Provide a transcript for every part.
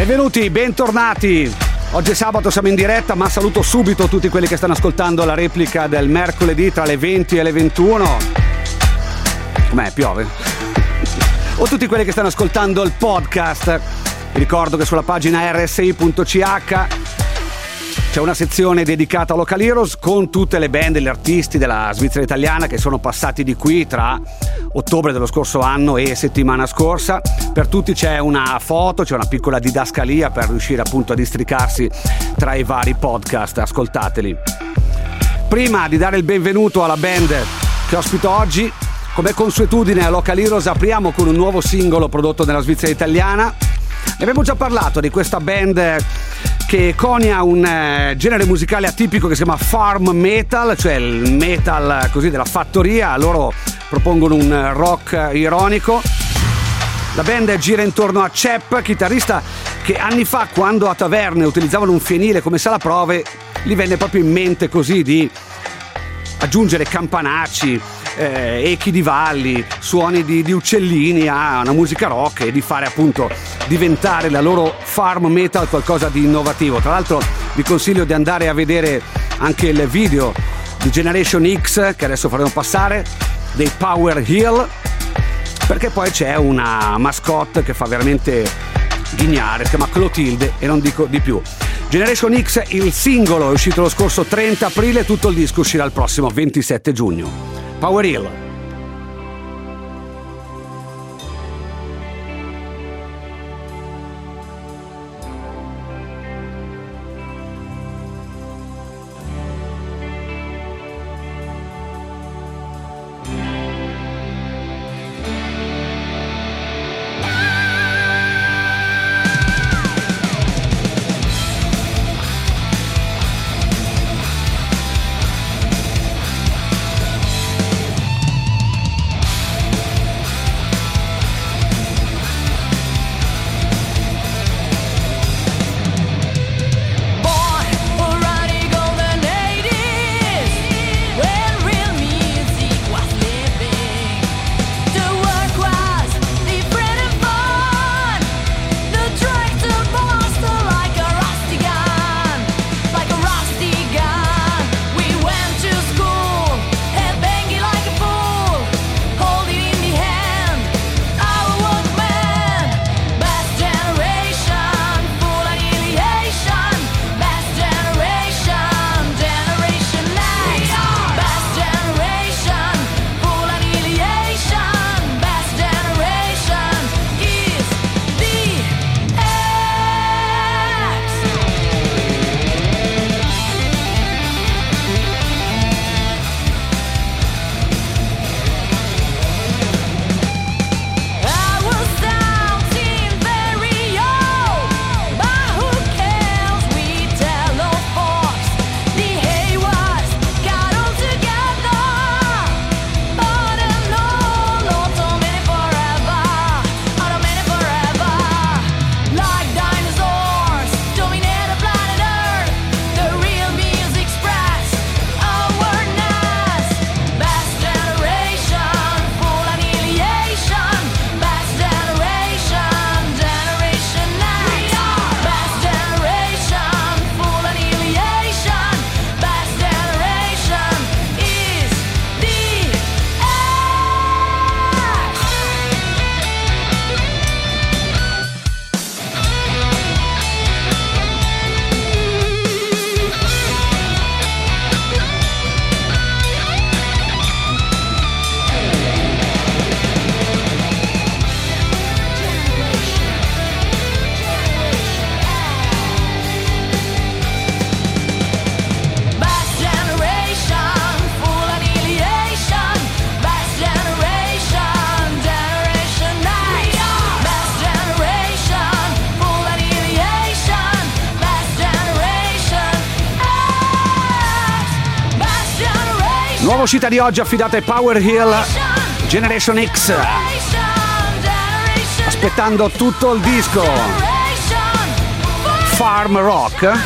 Benvenuti, bentornati. Oggi è sabato, siamo in diretta, ma saluto subito tutti quelli che stanno ascoltando la replica del mercoledì tra le 20 e le 21. Com'è, piove? O tutti quelli che stanno ascoltando il podcast. Vi ricordo che sulla pagina rsi.ch c'è una sezione dedicata a Local Heroes con tutte le band e gli artisti della Svizzera italiana che sono passati di qui tra ottobre dello scorso anno e settimana scorsa. Per tutti c'è una foto, c'è una piccola didascalia per riuscire appunto a districarsi tra i vari podcast. Ascoltateli. Prima di dare il benvenuto alla band che ospito oggi, come consuetudine a Local Heroes apriamo con un nuovo singolo prodotto nella Svizzera italiana. Ne abbiamo già parlato di questa band che conia un genere musicale atipico che si chiama farm metal, cioè il metal così della fattoria. Loro propongono un rock ironico. La band gira intorno a Cep, chitarrista che anni fa, quando a taverne utilizzavano un fienile come sala prove, gli venne proprio in mente così di aggiungere campanacci, echi di valli, suoni di uccellini a una musica rock e di fare appunto diventare la loro farm metal qualcosa di innovativo. Tra l'altro vi consiglio di andare a vedere anche il video di Generation X che adesso faremo passare, dei Power Hill, perché poi c'è una mascotte che fa veramente ghignare, si chiama Clotilde e non dico di più. Generation X, il singolo è uscito lo scorso 30 aprile, tutto il disco uscirà il prossimo 27 giugno. Power Hill. Nuova uscita di oggi affidata ai Power Hill, Generation X. Aspettando tutto il disco Farm Rock.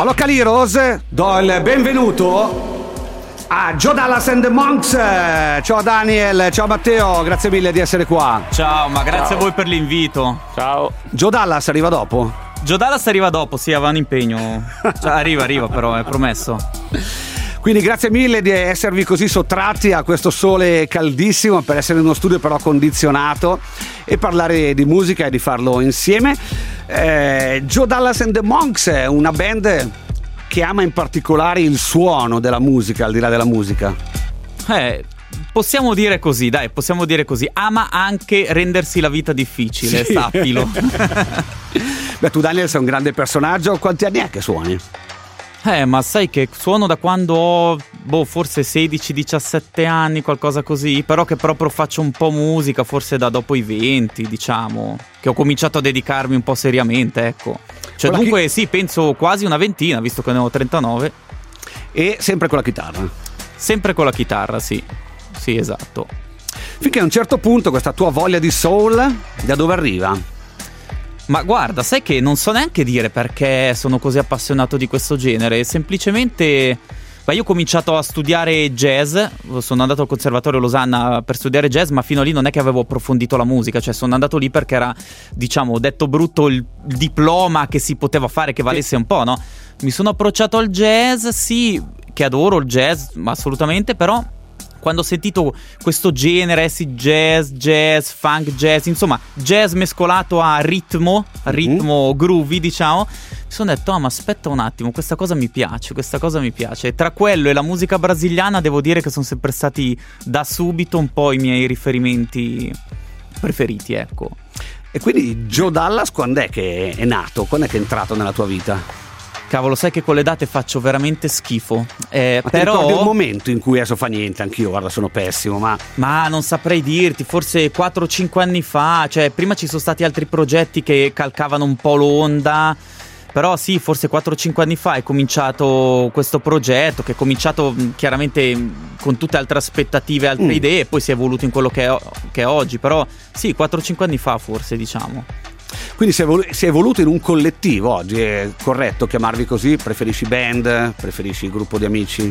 Allora Caliros, do il benvenuto a Joe Dallas and the Monks. Ciao Daniel, ciao Matteo, grazie mille di essere qua. Ciao, ma grazie a voi per l'invito. Ciao. Joe Dallas arriva dopo? Joe Dallas arriva dopo, sì, aveva un impegno. Cioè, arriva però, è promesso. Quindi grazie mille di esservi così sottratti a questo sole caldissimo, per essere in uno studio però condizionato e parlare di musica e di farlo insieme. Joe Dallas and the Monks è una band che ama in particolare il suono della musica, al di là della musica. Possiamo dire così, dai, possiamo dire così. Ama anche rendersi la vita difficile, sì. Sappilo. Beh, tu Daniel sei un grande personaggio, quanti anni è che suoni? Ma sai che suono da quando ho, forse 16-17 anni, qualcosa così, però che proprio faccio un po' musica, forse da dopo i 20, diciamo, che ho cominciato a dedicarmi un po' seriamente, ecco. Cioè dunque sì, penso quasi una ventina, visto che ne ho 39. E sempre con la chitarra? Sempre con la chitarra, sì, esatto. Finché a un certo punto questa tua voglia di soul, da dove arriva? Ma guarda, sai che non so neanche dire perché sono così appassionato di questo genere. Semplicemente, io ho cominciato a studiare jazz. Sono andato al Conservatorio Losanna per studiare jazz, ma fino a lì non è che avevo approfondito la musica. Cioè sono andato lì perché era, diciamo, detto brutto, il diploma che si poteva fare, che valesse un po', no? Mi sono approcciato al jazz, sì, che adoro il jazz, ma assolutamente, però quando ho sentito questo genere, sì, jazz, funk, jazz, insomma, jazz mescolato a ritmo groovy, diciamo, mi sono detto, ma aspetta un attimo, questa cosa mi piace. E tra quello e la musica brasiliana devo dire che sono sempre stati da subito un po' i miei riferimenti preferiti, ecco. E quindi Joe Dallas quando è che è nato? Quando è che è entrato nella tua vita? Cavolo, sai che con le date faccio veramente schifo. Ma però un momento in cui adesso fa niente, anch'io, guarda, sono pessimo, ma non saprei dirti, forse 4 o 5 anni fa, cioè prima ci sono stati altri progetti che calcavano un po' l'onda, però sì, forse 4 o 5 anni fa è cominciato questo progetto, che è cominciato chiaramente con tutte altre aspettative, altre idee, e poi si è evoluto in quello che è oggi, però sì, 4 o 5 anni fa forse, diciamo. Quindi si è evoluto in un collettivo oggi, è corretto chiamarvi così? Preferisci band? Preferisci gruppo di amici?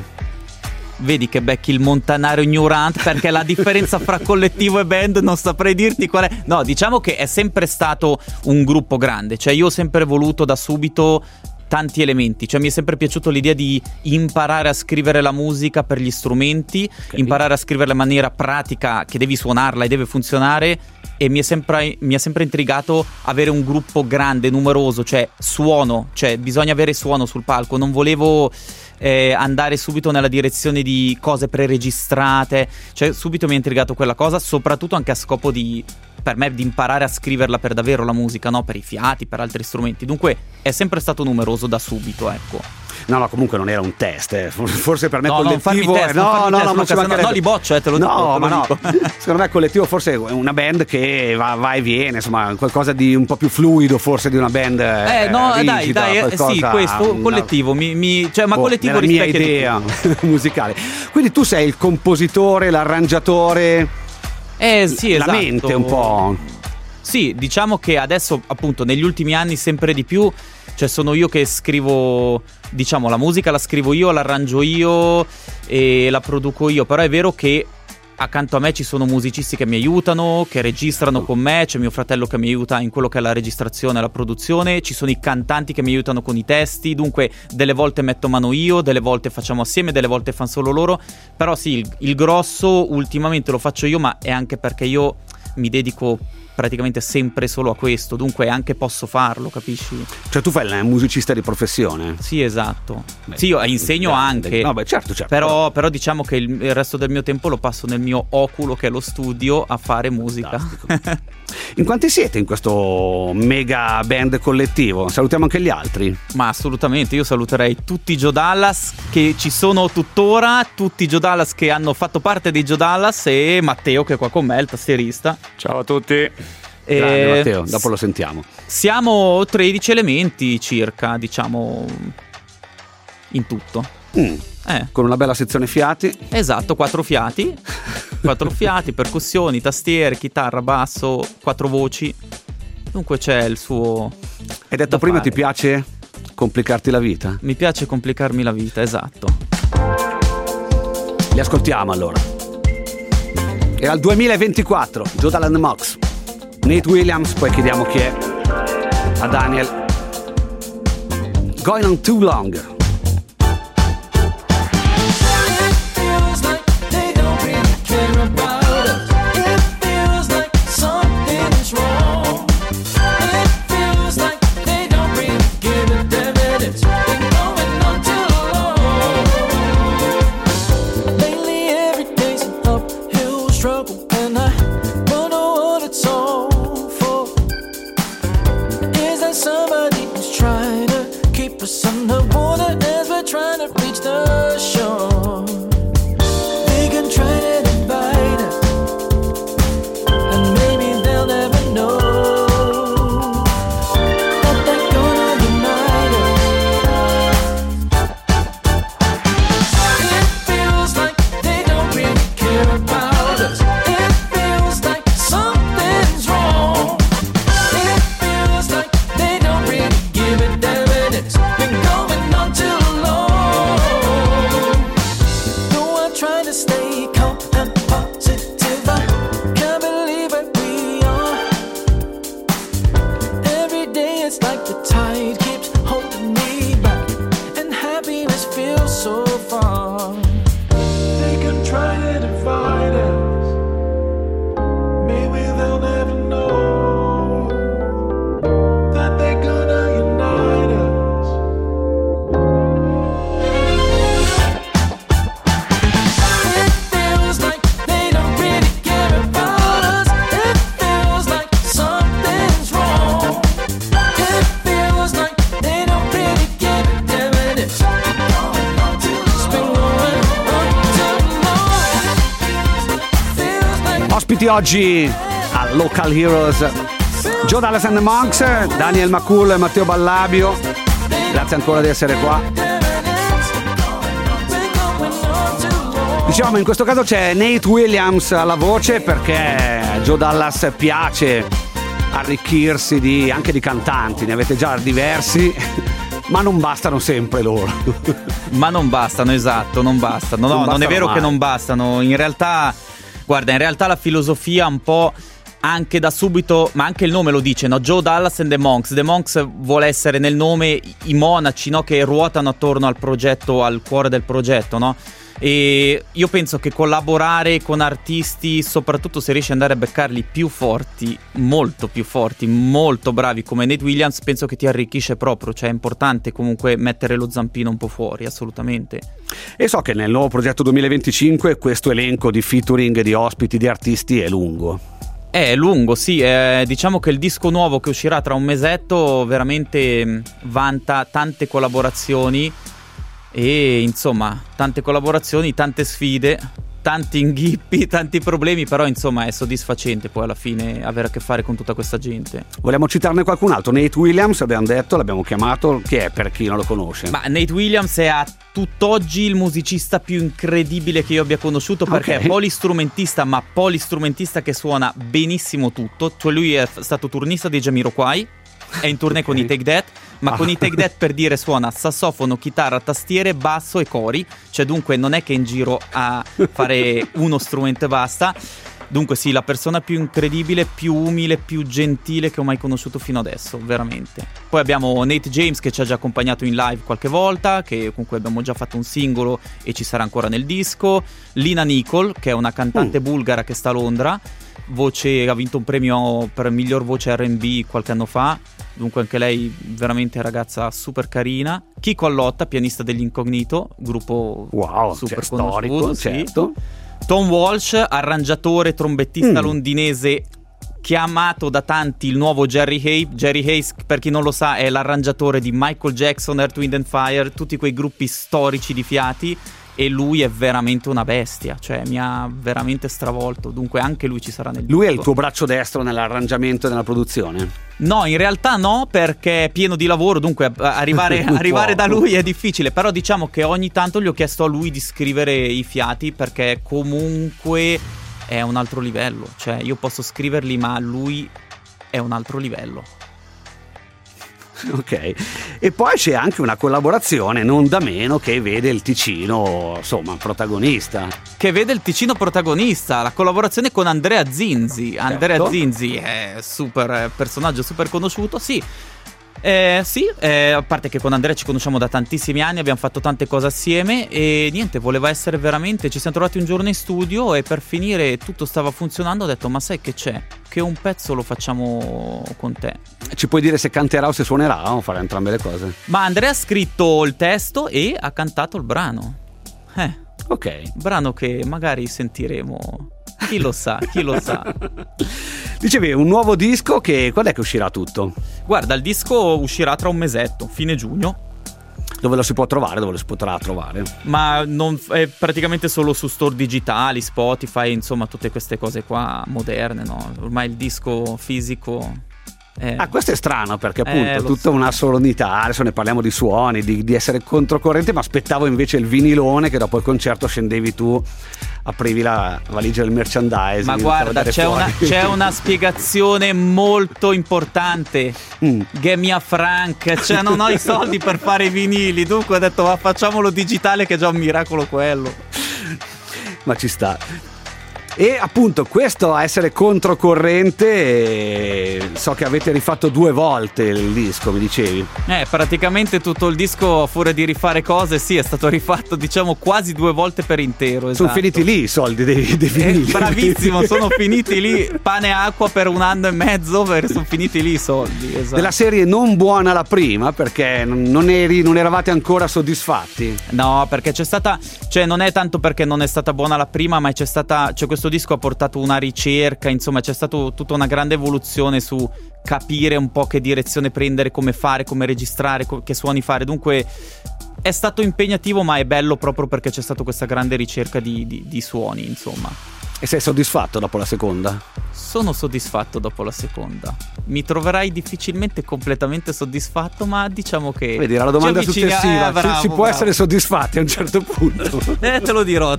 Vedi che becchi il montanaro ignorante, perché la differenza fra collettivo e band non saprei dirti qual è. No, diciamo che è sempre stato un gruppo grande, cioè io ho sempre voluto da subito tanti elementi, cioè mi è sempre piaciuto l'idea di imparare a scrivere la musica per gli strumenti, okay. Imparare a scriverla in maniera pratica, che devi suonarla e deve funzionare, e mi è sempre intrigato avere un gruppo grande, numeroso, cioè bisogna avere suono sul palco, non volevo andare subito nella direzione di cose preregistrate, cioè subito mi ha intrigato quella cosa, soprattutto anche a scopo per me di imparare a scriverla per davvero la musica, no? Per i fiati, per altri strumenti. Dunque è sempre stato numeroso da subito, ecco. No, comunque non era un test, forse per me no, collettivo. No, li boccio, te lo dico. No, ma no. Secondo me collettivo forse è una band che va e viene, insomma, qualcosa di un po' più fluido forse di una band. Rigida, dai, sì, questo collettivo ma collettivo rispecchia mia idea musicale. Quindi tu sei il compositore, l'arrangiatore, sì, la mente un po'. Sì, diciamo che adesso appunto negli ultimi anni sempre di più, cioè sono io che scrivo, diciamo, la musica la scrivo io, l'arrangio io e la produco io, però è vero che accanto a me ci sono musicisti che mi aiutano, che registrano con me, c'è mio fratello che mi aiuta in quello che è la registrazione e la produzione, ci sono i cantanti che mi aiutano con i testi, dunque delle volte metto mano io, delle volte facciamo assieme, delle volte fanno solo loro, però sì, il grosso ultimamente lo faccio io, ma è anche perché io mi dedico praticamente sempre solo a questo, dunque anche posso farlo, capisci? Cioè tu fai il musicista di professione? Sì, esatto. Sì, io insegno anche. No, beh, certo. Però diciamo che il resto del mio tempo lo passo nel mio oculo, che è lo studio, a fare musica. In quanti siete in questo mega band collettivo? Salutiamo anche gli altri. Ma assolutamente, io saluterei tutti i Joe Dallas che ci sono tuttora, tutti i Joe Dallas che hanno fatto parte dei Joe Dallas, e Matteo che è qua con me, il tastierista. Ciao a tutti. Grande Matteo, dopo lo sentiamo. Siamo 13 elementi circa, diciamo, in tutto. Con una bella sezione fiati. Esatto, 4 fiati, percussioni, tastiere, chitarra, basso, 4 voci. Dunque c'è il suo. Hai detto prima fare. Ti piace complicarti la vita? Mi piace complicarmi la vita, esatto. Li ascoltiamo allora. Era il 2024, Joe Dallas and the Monks, Nate Williams, poi chiediamo chi è a Daniel. Going on too long. Oggi a Local Heroes Joe Dallas and the Monks, Daniel McCool e Matteo Ballabio, grazie ancora di essere qua. Diciamo, in questo caso c'è Nate Williams alla voce, perché Joe Dallas piace arricchirsi anche di cantanti, ne avete già diversi, ma non bastano sempre loro. Ma non bastano, esatto, non bastano. No, non è vero mai che non bastano, in realtà. Guarda, in realtà la filosofia un po' anche da subito, ma anche il nome lo dice, no? Joe Dallas and the Monks. The Monks vuole essere nel nome i monaci, no? Che ruotano attorno al progetto, al cuore del progetto, no? E io penso che collaborare con artisti, soprattutto se riesci ad andare a beccarli più forti, molto bravi come Nate Williams, penso che ti arricchisce proprio. Cioè è importante comunque mettere lo zampino un po' fuori, assolutamente. E so che nel nuovo progetto 2025 questo elenco di featuring, di ospiti, di artisti è lungo. È lungo, sì. Diciamo che il disco nuovo che uscirà tra un mesetto veramente vanta tante collaborazioni. E insomma, tante collaborazioni, tante sfide, tanti inghippi, tanti problemi, però insomma è soddisfacente poi alla fine avere a che fare con tutta questa gente. Vogliamo citarne qualcun altro? Nate Williams, abbiamo detto, l'abbiamo chiamato, chi è per chi non lo conosce? Ma Nate Williams è a tutt'oggi il musicista più incredibile che io abbia conosciuto, perché è polistrumentista, ma polistrumentista che suona benissimo tutto. Cioè lui è stato turnista di Jamiroquai, è in tournée con i Take That, ma con i Take That, per dire, suona sassofono, chitarra, tastiere, basso e cori. Cioè dunque non è che è in giro a fare uno strumento e basta. Dunque sì, la persona più incredibile, più umile, più gentile che ho mai conosciuto fino adesso, veramente. Poi abbiamo Nate James che ci ha già accompagnato in live qualche volta, che con cui abbiamo già fatto un singolo e ci sarà ancora nel disco. Lina Nicol, che è una cantante bulgara che sta a Londra, ha vinto un premio per miglior voce R&B qualche anno fa. Dunque anche lei veramente ragazza super carina. Chico Allotta, pianista degli Incognito, gruppo super conosciuto, certo. Tom Walsh, arrangiatore, trombettista londinese, chiamato da tanti il nuovo Jerry Hayes. Jerry Hayes, per chi non lo sa, è l'arrangiatore di Michael Jackson, Earth, Wind and Fire, tutti quei gruppi storici di fiati. E lui è veramente una bestia, cioè mi ha veramente stravolto. Dunque anche lui ci sarà nel disco. Lui è il tuo braccio destro nell'arrangiamento e nella produzione? No, in realtà no, perché è pieno di lavoro, dunque arrivare da lui è difficile. Però diciamo che ogni tanto gli ho chiesto a lui di scrivere i fiati, perché comunque è un altro livello. Cioè io posso scriverli, ma lui è un altro livello. Ok, e poi c'è anche una collaborazione non da meno che vede il Ticino, insomma, protagonista. Che vede il Ticino protagonista, la collaborazione con Andrea Zinzi. Certo. Andrea Zinzi è personaggio super conosciuto, sì. A parte che con Andrea ci conosciamo da tantissimi anni, abbiamo fatto tante cose assieme e niente, voleva essere veramente, ci siamo trovati un giorno in studio e per finire tutto stava funzionando, ho detto ma sai che c'è? Che un pezzo lo facciamo con te. Ci puoi dire se canterà o se suonerà o farà entrambe le cose? Ma Andrea ha scritto il testo e ha cantato il brano. Ok. Brano che magari sentiremo. Chi lo sa, chi lo sa. Dicevi, un nuovo disco che quando è che uscirà tutto? Guarda, il disco uscirà tra un mesetto, fine giugno. Dove lo si può trovare? Dove lo si potrà trovare? Ma non è praticamente solo su store digitali, Spotify, insomma tutte queste cose qua moderne, no? Ormai il disco fisico questo è strano perché appunto tutta so. una solennità, adesso ne parliamo di suoni, di essere controcorrente, ma aspettavo invece il vinilone che dopo il concerto scendevi tu, aprivi la valigia del merchandising. Ma guarda, c'è una spiegazione molto importante. Gemia Frank, cioè non ho i soldi per fare i vinili, dunque ho detto ma facciamolo digitale che è già un miracolo quello. Ma ci sta. E appunto questo a essere controcorrente, so che avete rifatto 2 volte il disco, mi dicevi. Praticamente tutto il disco, a furia di rifare cose, sì, è stato rifatto diciamo quasi 2 volte per intero, esatto. Sono finiti lì i soldi dei vinili. Bravissimo, sono finiti lì, pane e acqua per 1 anno e mezzo, sono finiti lì i soldi, esatto. Della serie non buona la prima perché non eravate ancora soddisfatti? No, perché c'è stata, cioè non è tanto perché non è stata buona la prima, ma c'è questo disco ha portato una ricerca, insomma c'è stata tutta una grande evoluzione su capire un po' che direzione prendere, come fare, come registrare, che suoni fare, dunque è stato impegnativo ma è bello proprio perché c'è stata questa grande ricerca di suoni, insomma. E sei soddisfatto dopo la seconda? Sono soddisfatto dopo la seconda. Mi troverai difficilmente completamente soddisfatto, ma diciamo che... Vedi, era la domanda successiva. Si può essere soddisfatti a un certo punto. Te lo dirò.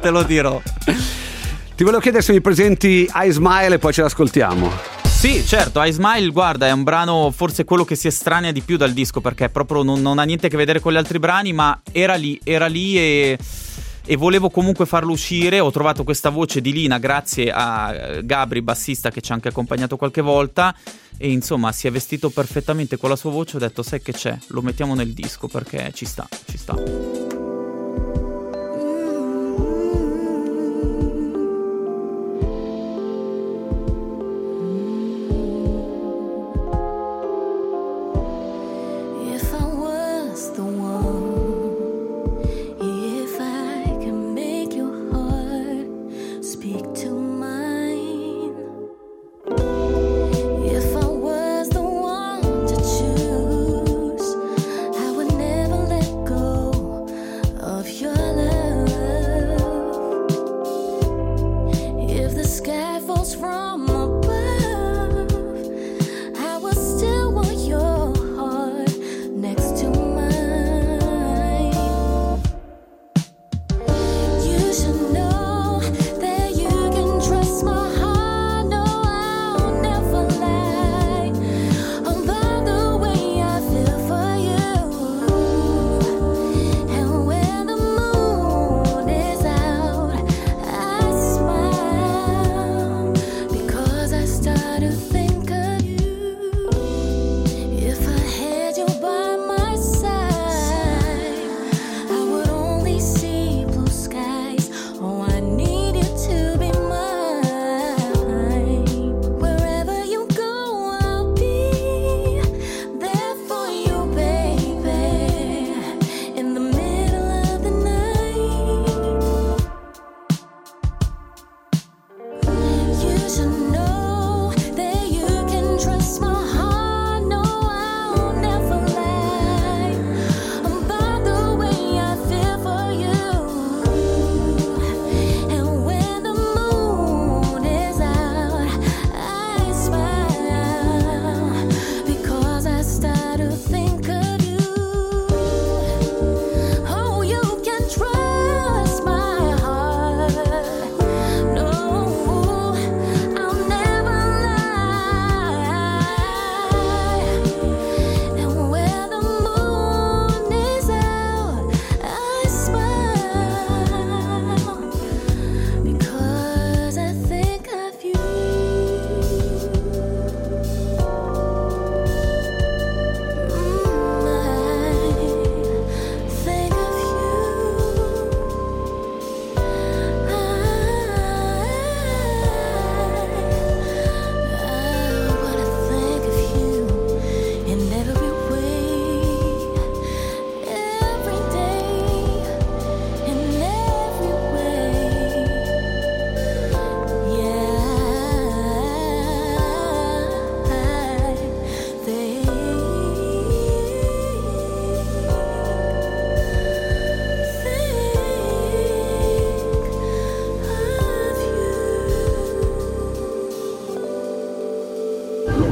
Ti volevo chiedere se mi presenti I Smile e poi ce l'ascoltiamo. Sì, certo, I Smile, guarda, è un brano forse quello che si estranea di più dal disco, perché proprio non ha niente a che vedere con gli altri brani, ma era lì e volevo comunque farlo uscire. Ho trovato questa voce di Lina grazie a Gabri, bassista, che ci ha anche accompagnato qualche volta, e insomma si è vestito perfettamente con la sua voce. Ho detto sai che c'è, lo mettiamo nel disco perché ci sta.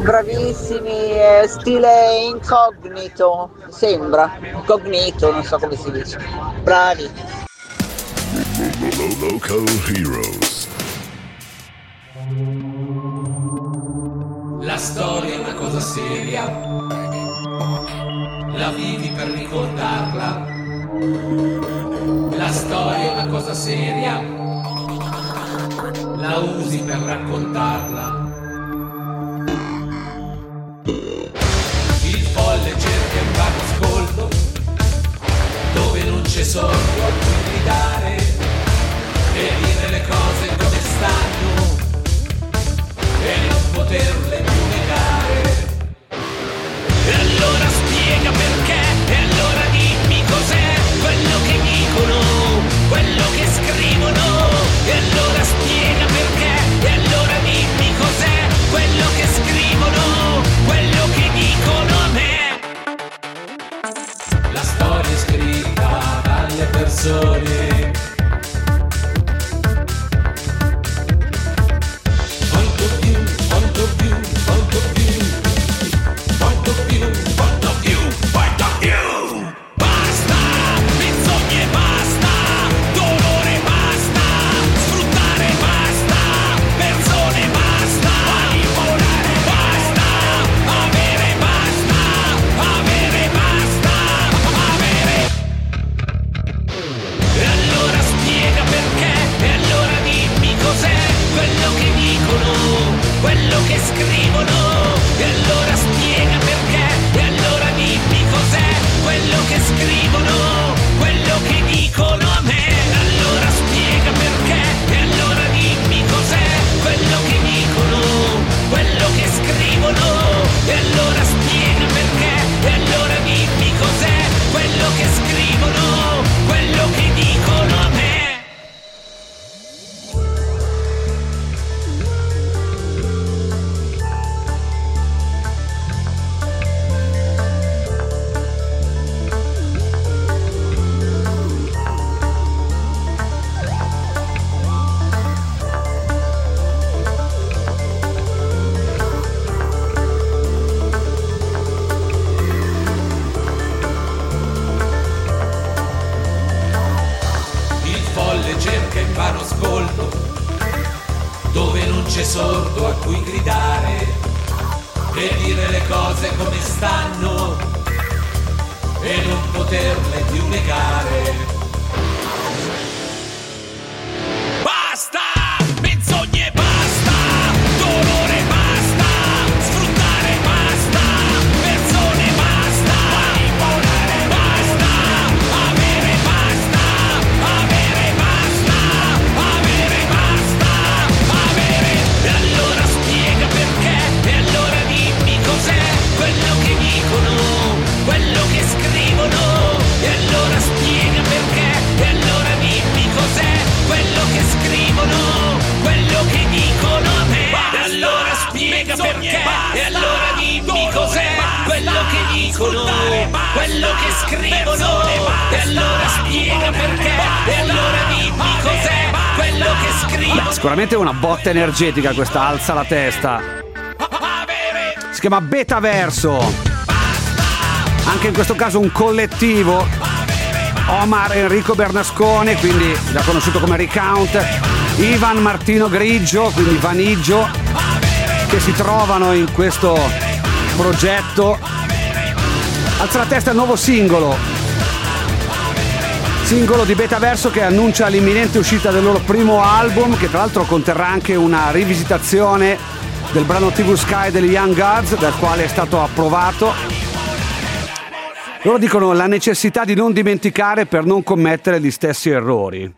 Bravissimi, stile incognito, sembra, incognito, non so come si dice. Bravi. Local Heroes. La storia è una cosa seria, la vivi per ricordarla. La storia è una cosa seria, la usi per raccontarla. Il folle cerca un vago ascolto, dove non c'è sordo a cui gridare e dire le cose come stanno e non poterle più negare. E allora spiega perché, e allora dimmi cos'è quello che dicono, quello che scrivono. E allora spiega perché, e allora dimmi cos'è quello che scrivono, quello che dicono a me. La storia è scritta dalle persone. Quello che scrivono, e allora spiega perché, e allora dimmi cos'è quello che scrivono, quello che dicono a me. Allora spiega perché, e allora dimmi cos'è quello che dicono, quello che scrivono. E allora spiega perché, e allora dimmi cos'è quello che scrivono, quello che dicono a me. Cerca in vano ascolto, dove non c'è sordo a cui gridare e dire le cose come stanno e non poterle più negare. Basta, menzogne basta, dolore basta, sfruttare basta, persone basta, manipolare basta, avere basta, avere basta, avere basta, avere. E allora spiega perché, e allora dimmi cos'è quello che dicono, quello che scrivono. E allora spiega perché, e allora dimmi cos'è quello che scrivono, quello che dicono a me. E allora spiega perché, e allora dimmi cos'è quello che dicono, quello che scrivono. E allora spiega perché, e allora dimmi cos'è quello che scrivono. Beh, sicuramente è una botta energetica questa, alza la testa. Si chiama Betaverso. Anche in questo caso un collettivo, Omar Enrico Bernasconi, quindi già conosciuto come Recount, Ivan Martino Grigio, quindi Vanigio, che si trovano in questo progetto. Alza la testa, il nuovo singolo di Betaverso, che annuncia l'imminente uscita del loro primo album, che tra l'altro conterrà anche una rivisitazione del brano TV Sky degli Young Gods, dal quale è stato approvato. Loro dicono la necessità di non dimenticare per non commettere gli stessi errori.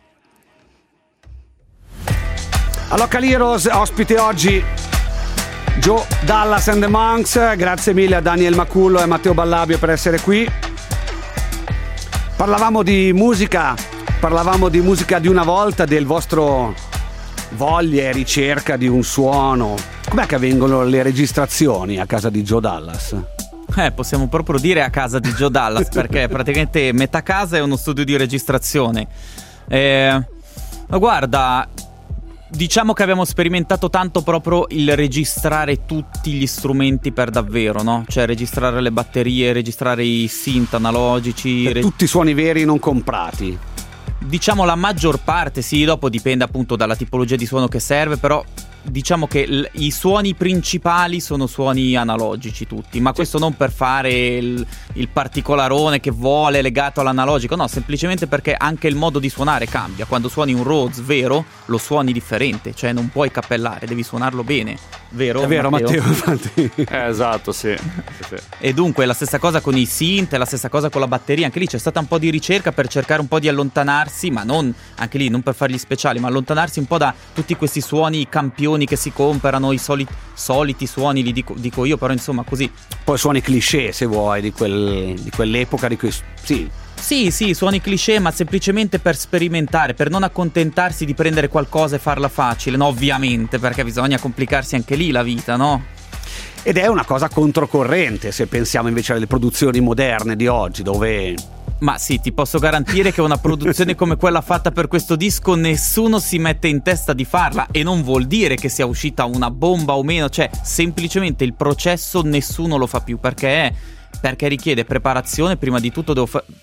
A Local Heroes, ospite oggi Joe Dallas and the Monks. Grazie mille a Daniel Macullo e a Matteo Ballabio per essere qui. Parlavamo di musica di una volta, del vostro voglia e ricerca di un suono. Com'è che avvengono le registrazioni a casa di Joe Dallas? Possiamo proprio dire a casa di Joe Dallas, perché praticamente metà casa è uno studio di registrazione. Ma guarda, Diciamo che abbiamo sperimentato tanto proprio il registrare tutti gli strumenti per davvero, no? Cioè registrare le batterie, registrare i synth analogici, Tutti i suoni veri non comprati. diciamo la maggior parte, sì, dopo dipende appunto dalla tipologia di suono che serve, però diciamo che i suoni principali sono suoni analogici tutti, ma questo non per fare il particolarone che vuole legato all'analogico, no, semplicemente perché anche il modo di suonare cambia. Quando suoni un Rhodes vero lo suoni differente, cioè non puoi cappellare, devi suonarlo bene, vero? È vero, Matteo, infatti. Esatto, sì. E dunque la stessa cosa con i synth, la stessa cosa con la batteria, anche lì c'è stata un po' di ricerca per cercare un po' di allontanarsi, ma non, anche lì non per fargli speciali, ma allontanarsi un po' da tutti questi suoni campioni che si comprano, i soliti suoni, li dico io, però insomma così. Poi suoni cliché, se vuoi, di quell'epoca di cui... Sì, suoni cliché, ma semplicemente per sperimentare, per non accontentarsi di prendere qualcosa e farla facile, no, ovviamente, perché bisogna complicarsi anche lì la vita, no? Ed è una cosa controcorrente se pensiamo invece alle produzioni moderne di oggi, dove... Ma sì, ti posso garantire che una produzione come quella fatta per questo disco nessuno si mette in testa di farla, e non vuol dire che sia uscita una bomba o meno, cioè semplicemente il processo nessuno lo fa più perché richiede preparazione. Prima di tutto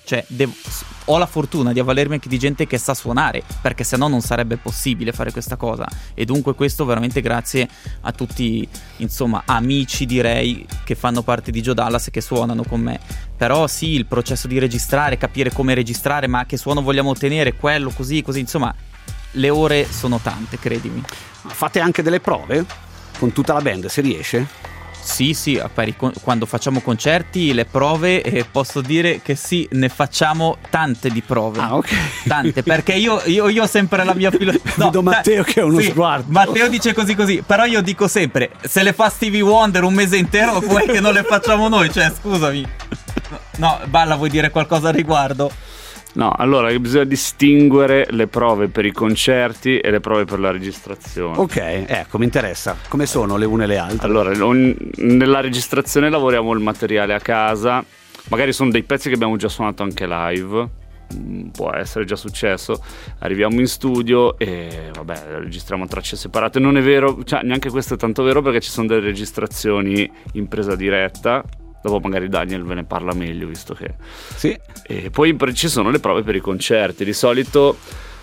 ho la fortuna di avvalermi anche di gente che sa suonare, perché sennò non sarebbe possibile fare questa cosa, e dunque questo veramente grazie a tutti, insomma, amici direi che fanno parte di Joe Dallas e che suonano con me. Però sì, il processo di registrare, capire come registrare, ma che suono vogliamo ottenere, quello, così, insomma, le ore sono tante, credimi. Fate anche delle prove con tutta la band, se riesce? Sì, quando facciamo concerti, le prove, posso dire che sì, ne facciamo tante di prove. Ah, ok. Tante, perché io ho sempre la mia filosofia. Vedo Matteo che ha uno sguardo. Matteo dice così, però io dico sempre, se le fa Stevie Wonder un mese intero, vuoi che non le facciamo noi? Cioè, scusami. No, Balla, vuoi dire qualcosa al riguardo? No, allora bisogna distinguere le prove per i concerti e le prove per la registrazione. Ok, ecco, mi interessa. Come sono le une e le altre? Allora, nella registrazione lavoriamo il materiale a casa, magari sono dei pezzi che abbiamo già suonato anche live, può essere già successo, arriviamo in studio e vabbè, registriamo tracce separate. Non è vero, cioè neanche questo è tanto vero, perché ci sono delle registrazioni in presa diretta. Dopo magari Daniel ve ne parla meglio, visto che... Sì. E poi ci sono le prove per i concerti. Di solito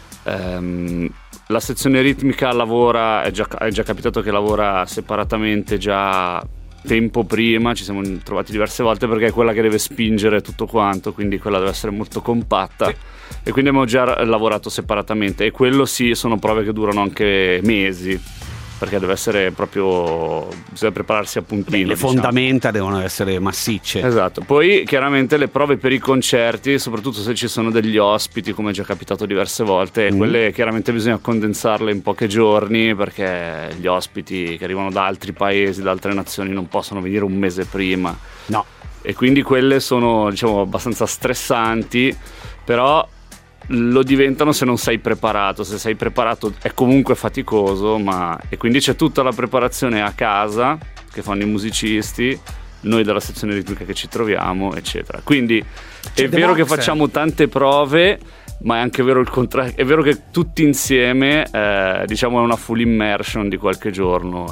la sezione ritmica lavora, è già capitato che lavora separatamente già tempo prima, ci siamo trovati diverse volte, perché è quella che deve spingere tutto quanto, quindi quella deve essere molto compatta. Sì. E quindi abbiamo già lavorato separatamente, e quello sì, sono prove che durano anche mesi, perché deve essere proprio, bisogna prepararsi a puntino. Le fondamenta devono essere massicce. Esatto. Poi chiaramente le prove per i concerti, soprattutto se ci sono degli ospiti, come è già capitato diverse volte, quelle chiaramente bisogna condensarle in pochi giorni, perché gli ospiti che arrivano da altri paesi, da altre nazioni, non possono venire un mese prima. No. E quindi quelle sono, diciamo, abbastanza stressanti, però lo diventano se non sei preparato. Se sei preparato è comunque faticoso, e quindi c'è tutta la preparazione a casa che fanno i musicisti, noi della sezione ritmica che ci troviamo, eccetera. Quindi è vero che facciamo tante prove, ma è anche vero il contrario. È vero che tutti insieme diciamo è una full immersion di qualche giorno,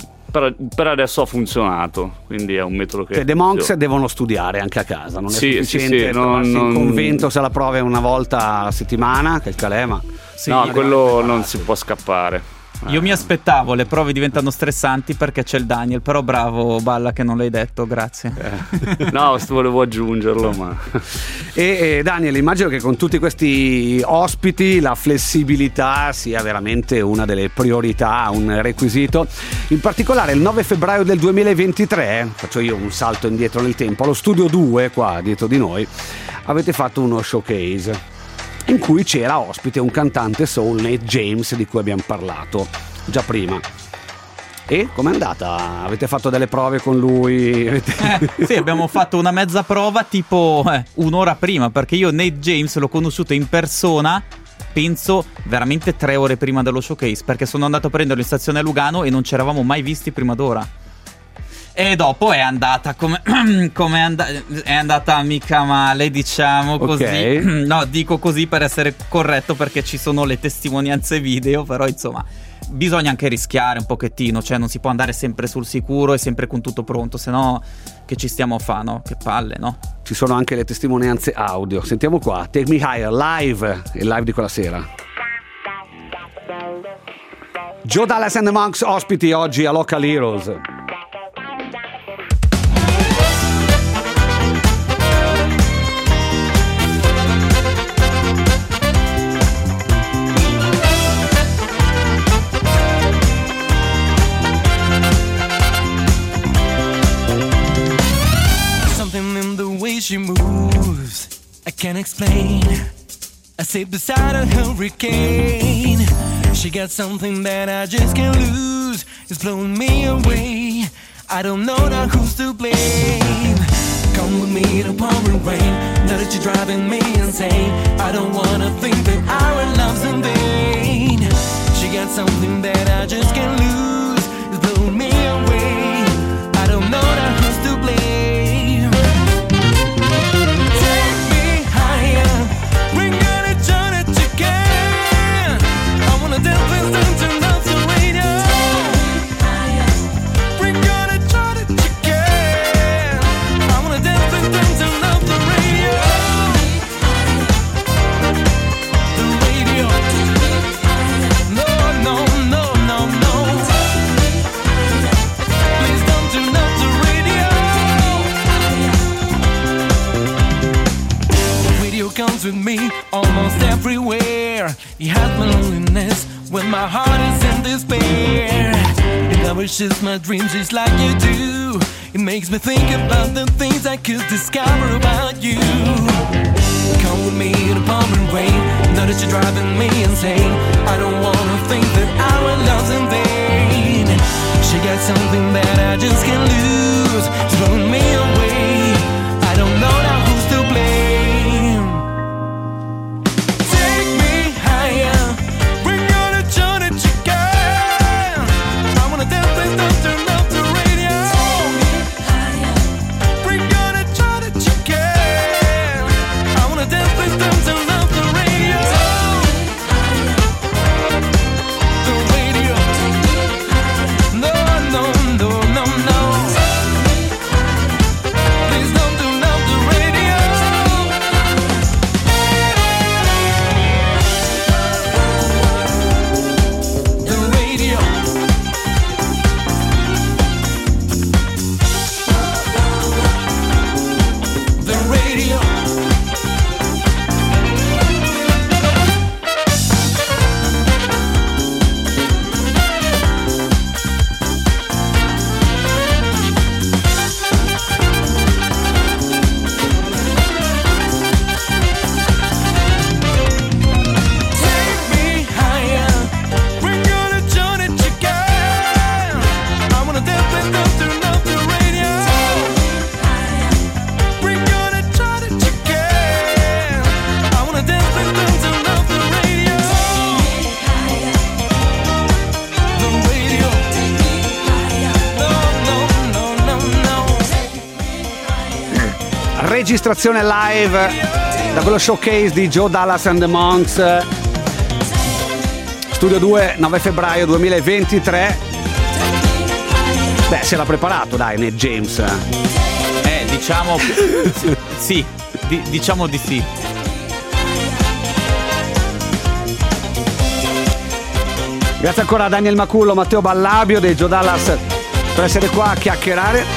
per adesso ha funzionato, quindi è un metodo che... The Monks devono studiare anche a casa, non è sufficiente trovarsi in convento se la prova è una volta a settimana, che il calè, ma... Sì, no, quello non si può scappare. Io mi aspettavo, le prove diventano stressanti perché c'è il Daniel, però bravo Balla che non l'hai detto, grazie. No, volevo aggiungerlo, ma... E Daniel, immagino che con tutti questi ospiti la flessibilità sia veramente una delle priorità, un requisito. In particolare il 9 febbraio del 2023, faccio io un salto indietro nel tempo, allo Studio 2 qua dietro di noi avete fatto uno showcase in cui c'era ospite un cantante soul, Nate James, di cui abbiamo parlato già prima. E com'è andata? Avete fatto delle prove con lui? Sì, abbiamo fatto una mezza prova tipo un'ora prima, perché io Nate James l'ho conosciuto in persona, penso veramente 3 ore prima dello showcase, perché sono andato a prenderlo in stazione a Lugano e non ci eravamo mai visti prima d'ora. E dopo è andata è andata mica male, diciamo così. Okay. No, dico così per essere corretto, perché ci sono le testimonianze video, però insomma bisogna anche rischiare un pochettino, cioè non si può andare sempre sul sicuro e sempre con tutto pronto, se no che ci stiamo a fare, no? Che palle, no? Ci sono anche le testimonianze audio. Sentiamo qua, Take Me Higher, live, il live di quella sera. Joe Dallas and the Monks ospiti oggi a Local Heroes. She moves, I can't explain. I sit beside a hurricane. She got something that I just can't lose. It's blowing me away. I don't know now who's to blame. Come with me to pouring rain. Now that you're driving me insane, I don't wanna think that our love's in vain. She got something that I just can't lose. It's blowing me away. I don't know now who's to blame. Comes with me almost everywhere. He has my loneliness when my heart is in despair. It nourishes my dreams just like you do. It makes me think about the things I could discover about you. Come with me in the pouring rain. Now that you're driving me insane, I don't wanna think that our love's in vain. She got something that I just can't lose. It's blowing me away. I don't know now who's to blame. Registrazione live da quello showcase di Joe Dallas and the Monks, Studio 2, 9 febbraio 2023. Beh, si era preparato, dai, Ned James. Diciamo sì, diciamo di sì. Grazie ancora a Daniel Macullo, Matteo Ballabio dei Joe Dallas per essere qua a chiacchierare.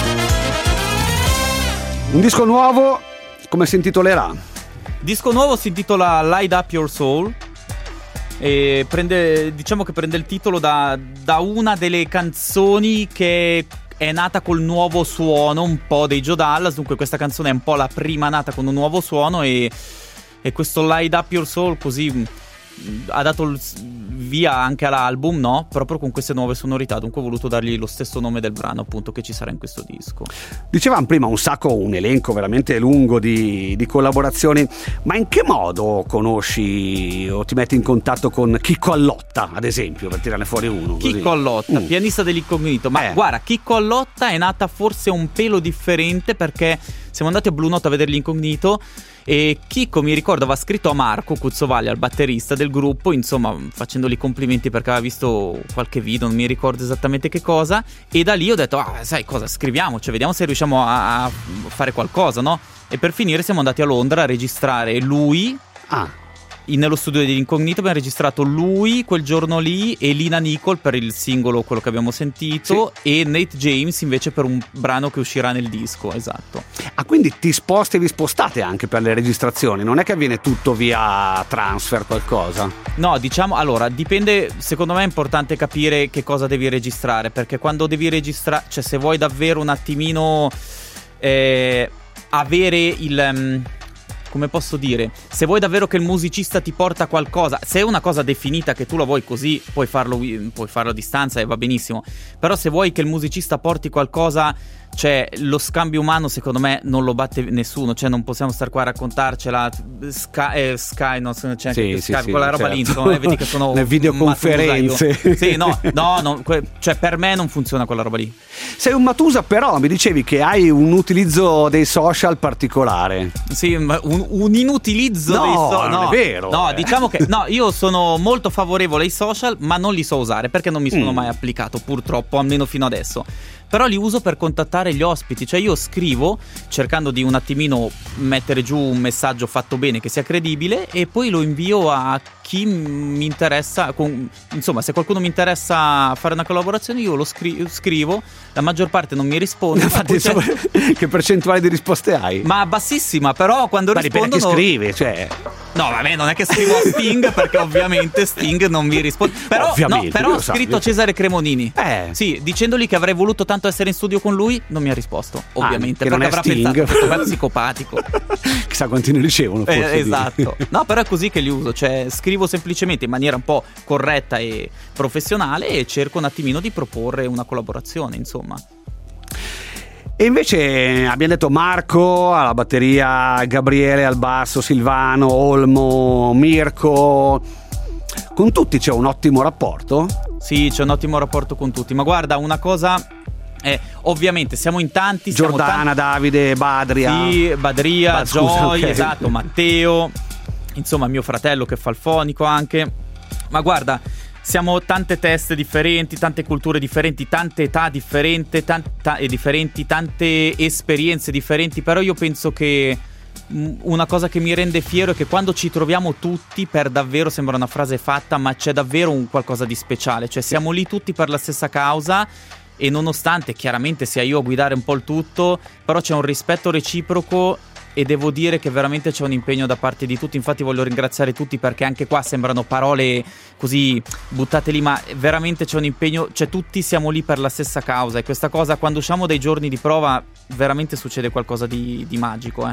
Un disco nuovo, come si intitolerà? Disco nuovo si intitola Light Up Your Soul e prende il titolo da una delle canzoni che è nata col nuovo suono un po' dei Joe Dallas. Dunque questa canzone è un po' la prima nata con un nuovo suono e questo Light Up Your Soul così ha dato il via anche all'album, no? Proprio con queste nuove sonorità. Dunque ho voluto dargli lo stesso nome del brano, appunto, che ci sarà in questo disco. Dicevamo prima un elenco veramente lungo di collaborazioni, ma in che modo conosci o ti metti in contatto con Chicco Allotta, ad esempio, per tirarne fuori uno? Così. Chicco Allotta, pianista dell'Incognito. Ma guarda, Chicco Allotta è nata forse un pelo differente, perché siamo andati a Blue Note a vedere l'Incognito E Chicco, mi ricordo, aveva scritto a Marco Cuzzovalli, al batterista del gruppo, insomma facendogli complimenti perché aveva visto qualche video, non mi ricordo esattamente che cosa, e da lì ho detto sai cosa, scriviamoci, vediamo se riusciamo a fare qualcosa, no? E per finire siamo andati a Londra a registrare lui nello studio dell'Incognito. Abbiamo registrato lui quel giorno lì e Lina Nicole per il singolo, quello che abbiamo sentito, e Nate James invece per un brano che uscirà nel disco. Esatto. Quindi vi spostate anche per le registrazioni, non è che avviene tutto via transfer qualcosa? No, diciamo, allora dipende, secondo me è importante capire che cosa devi registrare, perché quando devi registrare, cioè se vuoi davvero un attimino avere il come posso dire, se vuoi davvero che il musicista ti porta qualcosa, se è una cosa definita che tu la vuoi così, puoi farlo a distanza e va benissimo. Però se vuoi che il musicista porti qualcosa, cioè lo scambio umano secondo me non lo batte nessuno, cioè non possiamo star qua a raccontarcela Sky no, c'è sì, quella roba lì, insomma, vedi che sono le videoconferenze. Sì, no, cioè per me non funziona quella roba lì. Sei un Matusa, però mi dicevi che hai un utilizzo dei social particolare. Sì, un inutilizzo no, dei social. non è vero. No, diciamo che io sono molto favorevole ai social, ma non li so usare perché non mi sono mai applicato, purtroppo, almeno fino adesso. Però li uso per contattare gli ospiti, cioè io scrivo cercando di un attimino mettere giù un messaggio fatto bene, che sia credibile, e poi lo invio a chi mi interessa, insomma se qualcuno mi interessa fare una collaborazione io lo scrivo, la maggior parte non mi risponde. Infatti, che percentuale di risposte hai? Ma bassissima, però quando rispondono... Perché scrivi, cioè... No, vabbè, non è che scrivo a Sting perché ovviamente Sting non mi risponde. Però ho scritto a Cesare Cremonini. Sì, dicendogli che avrei voluto tanto essere in studio con lui, non mi ha risposto, ovviamente, che perché non è avrà Sting. pensato che è psicopatico. Chissà quanti ne ricevono, forse. Esatto. No, però è così che li uso, cioè scrivo semplicemente in maniera un po' corretta e professionale e cerco un attimino di proporre una collaborazione, insomma. E invece abbiamo detto Marco alla batteria, Gabriele al basso, Silvano, Olmo, Mirko. Con tutti c'è un ottimo rapporto? Sì, c'è un ottimo rapporto con tutti. Ma guarda, una cosa... ovviamente siamo in tanti. Giordana, Davide, Badria. Sì, Badria, Joy, okay. esatto, Matteo. Insomma, mio fratello che fa il fonico anche. Ma guarda... Siamo tante teste differenti, tante culture differenti, tante età differenti, tante esperienze differenti. Però io penso che una cosa che mi rende fiero è che quando ci troviamo tutti, per davvero, sembra una frase fatta, ma c'è davvero un qualcosa di speciale. Cioè siamo lì tutti per la stessa causa, e nonostante chiaramente sia io a guidare un po' il tutto, però c'è un rispetto reciproco. E devo dire che veramente c'è un impegno da parte di tutti. Infatti voglio ringraziare tutti, perché anche qua sembrano parole così buttate lì, ma veramente c'è un impegno, cioè tutti siamo lì per la stessa causa. E questa cosa, quando usciamo dai giorni di prova, veramente succede qualcosa di magico.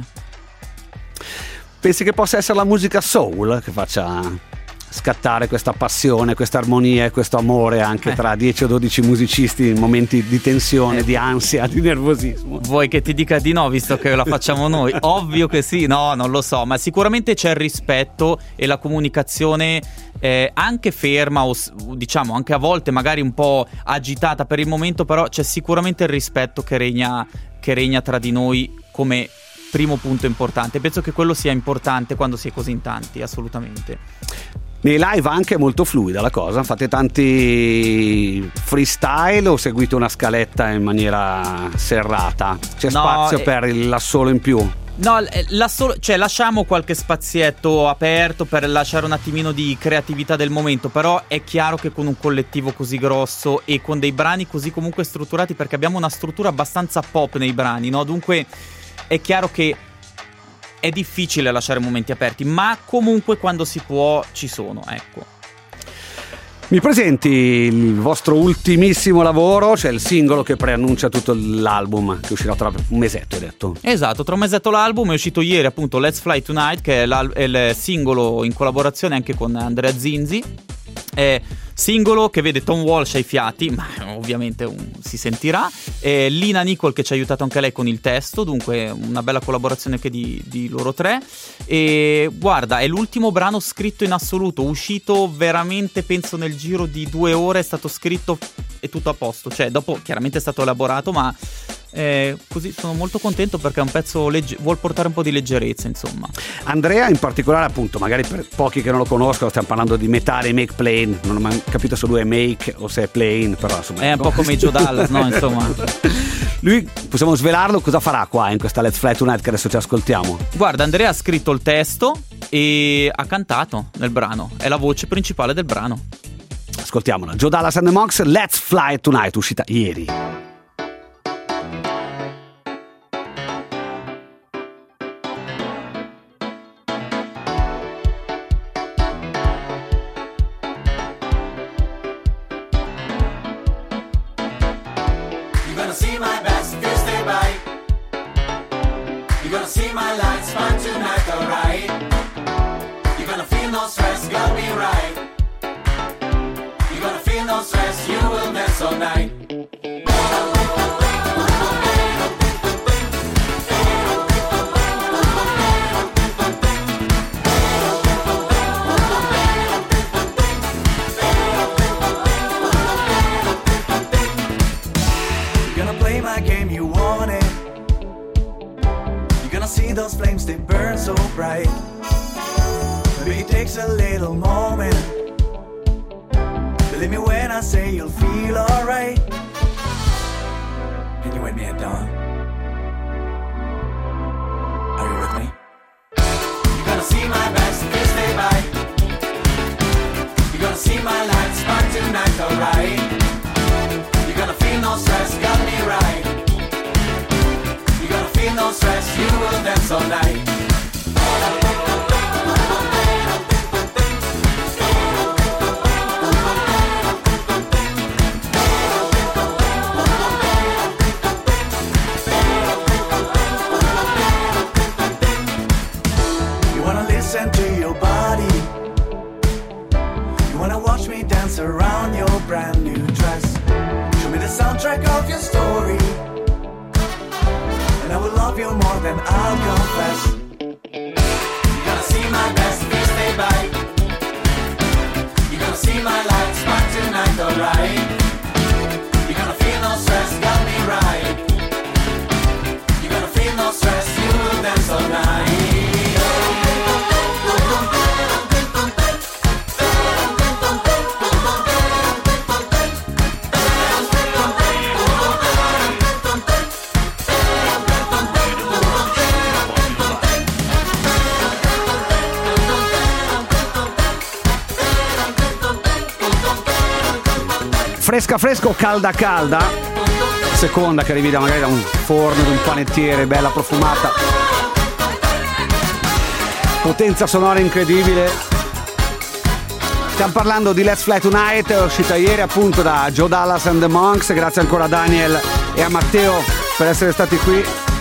Pensi che possa essere la musica soul che faccia scattare questa passione, questa armonia e questo amore anche tra 10 o 12 musicisti in momenti di tensione, di ansia, di nervosismo? Vuoi che ti dica di no, visto che la facciamo noi? Ovvio che sì, no, non lo so, ma sicuramente c'è il rispetto e la comunicazione anche ferma, o diciamo anche a volte magari un po' agitata per il momento, però c'è sicuramente il rispetto che regna tra di noi come primo punto importante. Penso che quello sia importante quando si è così in tanti, assolutamente. Nei live anche è molto fluida la cosa, fate tanti freestyle o seguite una scaletta in maniera serrata? C'è spazio per l'assolo in più? No, cioè lasciamo qualche spazietto aperto per lasciare un attimino di creatività del momento, però è chiaro che con un collettivo così grosso e con dei brani così comunque strutturati, perché abbiamo una struttura abbastanza pop nei brani, no? Dunque è chiaro che è difficile lasciare momenti aperti, ma comunque quando si può ci sono, ecco. Mi presenti il vostro ultimissimo lavoro, cioè il singolo che preannuncia tutto l'album che uscirà tra un mesetto, hai detto? Esatto, tra un mesetto l'album, è uscito ieri appunto Let's Fly Tonight, che è il singolo in collaborazione anche con Andrea Zinzi. È singolo che vede Tom Walsh ai fiati, ma ovviamente si sentirà. Lina Nicole che ci ha aiutato anche lei con il testo, dunque una bella collaborazione che di loro tre. E guarda, è l'ultimo brano scritto in assoluto, uscito veramente penso nel giro di 2 ore, è stato scritto e tutto a posto. Cioè dopo chiaramente è stato elaborato, ma così sono molto contento perché è un pezzo vuol portare un po' di leggerezza, insomma. Andrea in particolare, appunto, magari per pochi che non lo conoscono, stiamo parlando di Metare Make Plane, non ho mai capito se lui è Make o se è Plane, però insomma È un po' come Joe Dallas, no? Insomma, lui, possiamo svelarlo, cosa farà qua in questa Let's Fly Tonight che adesso ci ascoltiamo? guarda, Andrea ha scritto il testo e ha cantato nel brano, è la voce principale del brano. Ascoltiamola, Joe Dallas and the Monks, Let's Fly Tonight, uscita ieri. Fresca fresca o calda calda, seconda che arrivi magari da un forno, da un panettiere, bella profumata, potenza sonora incredibile. Stiamo parlando di Let's Fly Tonight, è uscita ieri appunto da Joe Dallas and the Monks. Grazie ancora a Daniel e a Matteo per essere stati qui.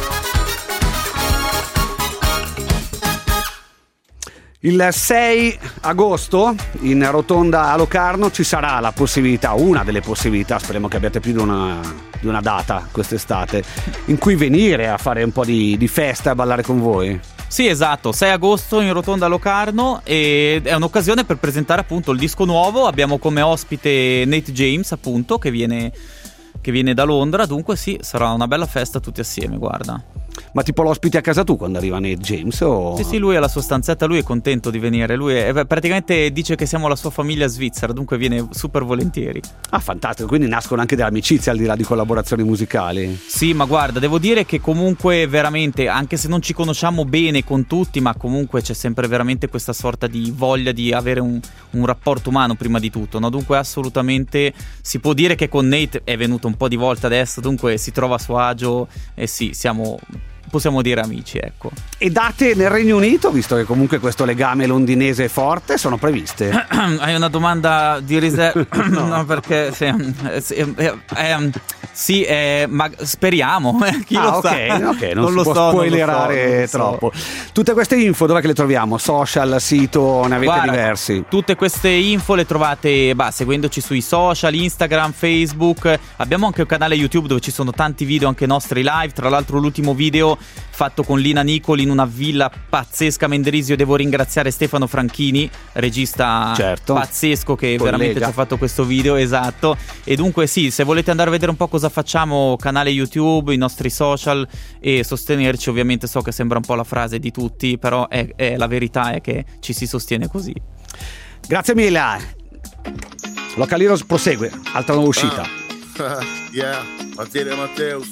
Il 6 agosto in Rotonda a Locarno ci sarà la possibilità, una delle possibilità, speriamo che abbiate più di una data quest'estate, in cui venire a fare un po' di festa e ballare con voi. Sì, esatto, 6 agosto in Rotonda a Locarno, e è un'occasione per presentare appunto il disco nuovo. Abbiamo come ospite Nate James, appunto, che viene da Londra, dunque sì, sarà una bella festa tutti assieme, guarda. Ma tipo l'ospiti a casa tu quando arriva Nate James? O... Sì, lui ha la sua stanzetta, lui è contento di venire, lui praticamente dice che siamo la sua famiglia svizzera, dunque viene super volentieri. Ah, fantastico, quindi nascono anche delle amicizie al di là di collaborazioni musicali. Sì, ma guarda, devo dire che comunque veramente, anche se non ci conosciamo bene con tutti, ma comunque c'è sempre veramente questa sorta di voglia di avere un rapporto umano prima di tutto, no? Dunque assolutamente si può dire che con Nate è venuto un po' di volte adesso, dunque si trova a suo agio e sì, possiamo dire amici, ecco. E date nel Regno Unito, visto che comunque questo legame londinese è forte, sono previste? Hai una domanda di riserva? No, perché sì, ma speriamo. Chi lo sa? Ok, non si può spoilerare troppo. Tutte queste info dov'è che le troviamo? Social, sito, ne avete diversi? Tutte queste info le trovate seguendoci sui social, Instagram, Facebook. Abbiamo anche un canale YouTube dove ci sono tanti video anche nostri live. Tra l'altro l'ultimo video fatto con Lina Nicoli in una villa pazzesca a Mendrisio. Devo ringraziare Stefano Franchini, regista pazzesco, che veramente ci ha fatto questo video, esatto. E dunque sì, se volete andare a vedere un po' cosa facciamo, canale YouTube, i nostri social, e sostenerci, ovviamente so che sembra un po' la frase di tutti, però è la verità è che ci si sostiene così. Grazie mille. Local Heroes prosegue, altra nuova uscita. Yeah, Matteus.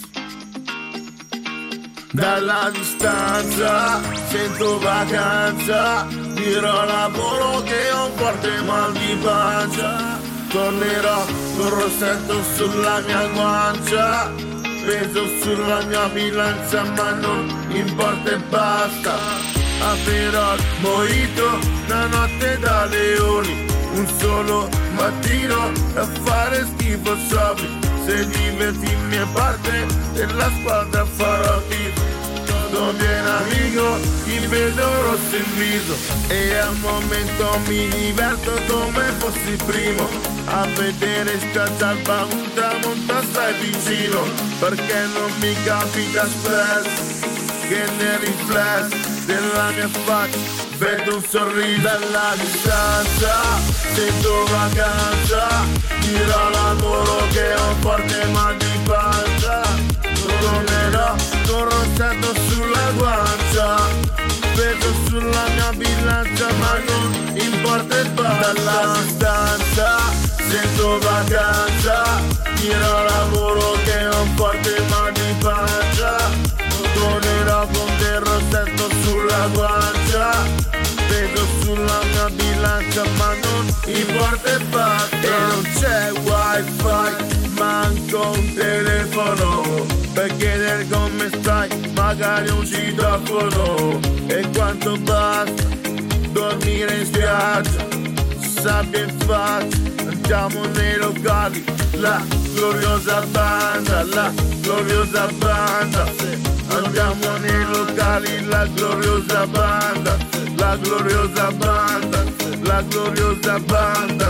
Dalla distanza sento vacanza, dirò lavoro che ho un forte mal di pancia. Tornerò con rossetto sulla mia guancia, peso sulla mia bilancia, ma non importa e basta. Aprirò il mojito, una notte da leoni, un solo mattino a fare schifo sopri. Se divertirmi è parte della squadra farò tifo. Sono bien amico, ti vedo rosso il viso e al momento mi diverto come fossi primo. A vedere spiaggia alba, un tramonto assai vicino, perché non mi capita stress che nel riflesso della mia faccia vedo un sorriso. Dalla distanza sento vacanza, dirò lavoro che ho un forte mal di pancia. Tornerò con rossetto sulla guancia, vedo sulla mia bilancia, ma non importa e basta. Dalla distanza sento vacanza, dirò lavoro che ho un forte mal di pancia. Tornerò con del rossetto sulla guancia, vedo sulla mia bilancia, ma non importa e basta. E non c'è wifi, manco un telefono, per chiedere come stai, magari un citofono. E quanto basta dormire in spiaggia, sabbia in faccia, andiamo nei locali, la gloriosa banda, la gloriosa banda. Andiamo nei locali, la gloriosa banda, la gloriosa banda, la gloriosa banda,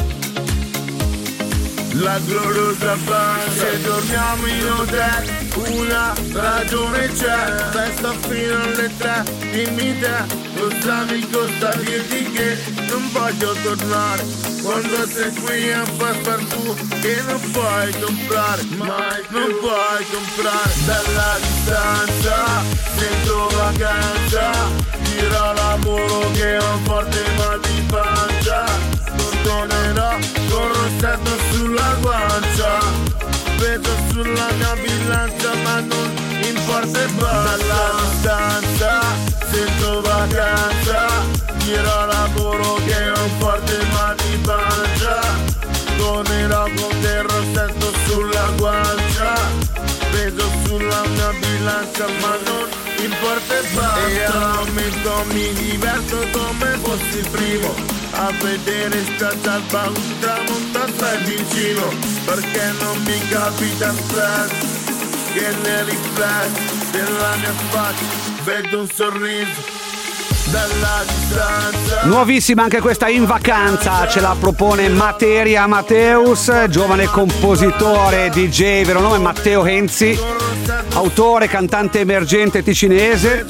la gloriosa banda. Se dormiamo in hotel, una ragione c'è, festa fino alle 3, dimmi te, cosa mi costa dirti che non voglio tornare, quando sei qui a far tu, che non puoi comprare, mai non puoi comprare. Dalla distanza sento vacanza, dirò lavoro che ho un forte mal di pancia. Tornerò con rossetto sulla guancia, vedo sulla mia bilancia, ma non importa e basta. Dalla distanza sento vacanza, dirò lavoro che ho un forte mal di pancia. Tornerò con del rossetto sulla guancia, vedo sulla mia bilancia, ma non importa e basta. E al momento mi diverto come fossi il primo, a vedere spiaggia alba, un tramonto assai vicino, perché non mi capita stress che nel riflesso della mia faccia vedo un sorriso. Dalla distanza. Nuovissima anche questa, In Vacanza, ce la propone Materia Mateus, giovane compositore, DJ, vero nome Matteo Henzi, autore, cantante emergente ticinese.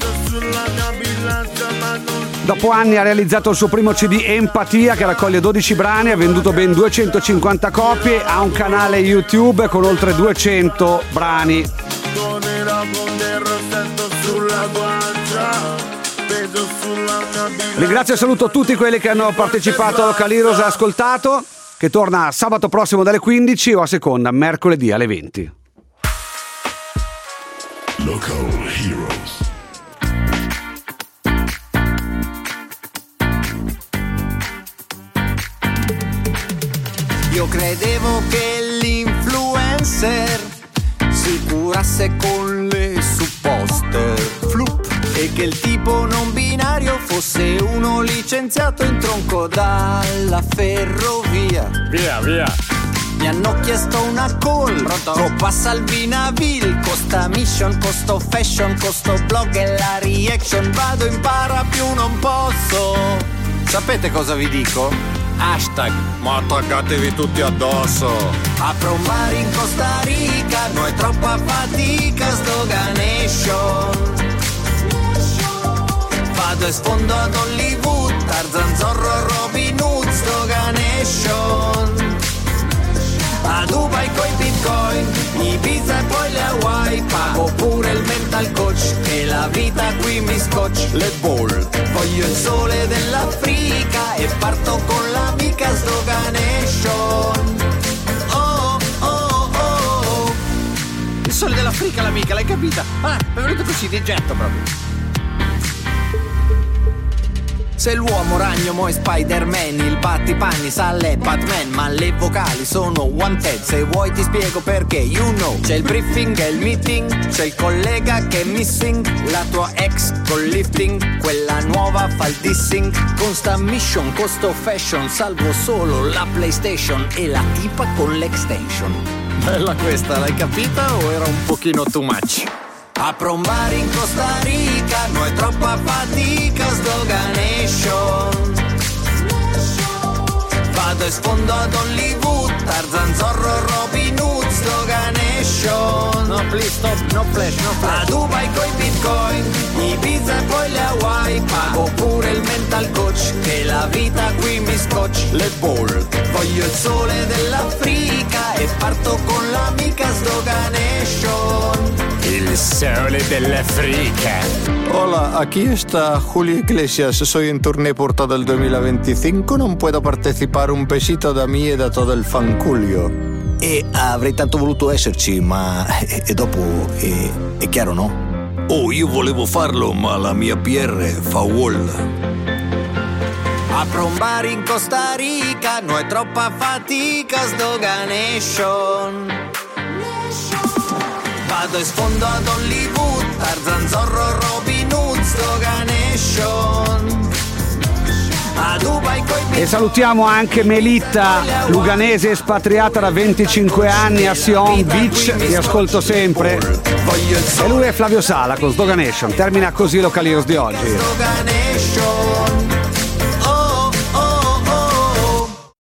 Dopo anni ha realizzato il suo primo CD Empatia, che raccoglie 12 brani, ha venduto ben 250 copie, ha un canale YouTube con oltre 200 brani. Ringrazio e saluto tutti quelli che hanno partecipato a Local Heroes e ascoltato, che torna sabato prossimo dalle 15 o a seconda mercoledì alle 20. Local Heroes. Io credevo che l'influencer si curasse con le supposte flup e che il tipo non binario fosse uno licenziato in tronco dalla ferrovia. Via, via. Mi hanno chiesto una call, troppa Salvinaville, costa mission, costo fashion, costo blog e la reaction, vado in para più non posso. Sapete cosa vi dico? Hashtag ma attaccatevi tutti addosso. Apro un bar in Costa Rica, no è troppa fatica sto Ganesho. Vado e sfondo ad Hollywood, Tarzan, Zorro, Robin Hood sto Ganesho. A Dubai coi bitcoin, Ibiza e poi le Hawaii. Pago pure il mental coach, che la vita qui mi scotch. Le ball, voglio il sole dell'Africa e parto con l'amica sto Ganesho. Oh, oh, oh, oh. Il sole dell'Africa l'amica, l'hai capita? Ah, è venuto così di getto proprio. Se l'uomo ragno mo è Spider-Man, il battipanni sale Batman, ma le vocali sono wanted, se vuoi ti spiego perché, you know. C'è il briefing e il meeting, c'è il collega che è missing, la tua ex col lifting, quella nuova fa il dissing, con sta mission, costo fashion, salvo solo la PlayStation e la tipa con l'extension. Bella questa, l'hai capita o era un pochino too much? Apro un bar in Costa Rica, no è troppa fatica sto Ganesho. Vado e sfondo ad Hollywood, Tarzan, Zorro, Robin Hood sto Ganesho. No please stop, no flash, no flash. A Dubai coi bitcoin, Ibiza e poi le Hawaii. Pago pure il mental coach, che la vita qui mi scotch. Le ball, voglio il sole dell'Africa e parto con l'amica sto Ganesho. El sole dell'Africa. Hola, aquí está Julio Iglesias. Soy en tournée por todo el 2025. Non puedo partecipare. Un besito da mí e da todo il fanculio. E avrei tanto voluto esserci, ma e dopo è chiaro, no? Oh, io volevo farlo, ma la mia PR fa wall. Apro un bar in Costa Rica, no è troppa fatica sto Ganesho. Vado e sfondo ad Hollywood, Tarzan, Zorro, Robin Hood sto Ganesho. A Dubai coi E salutiamo anche Melitta, luganese espatriata da 25 anni a Sion Beach, vi ascolto sempre. E lui è Flavio Sala con Sto Ganesho. Termina così Local Heroes di oggi.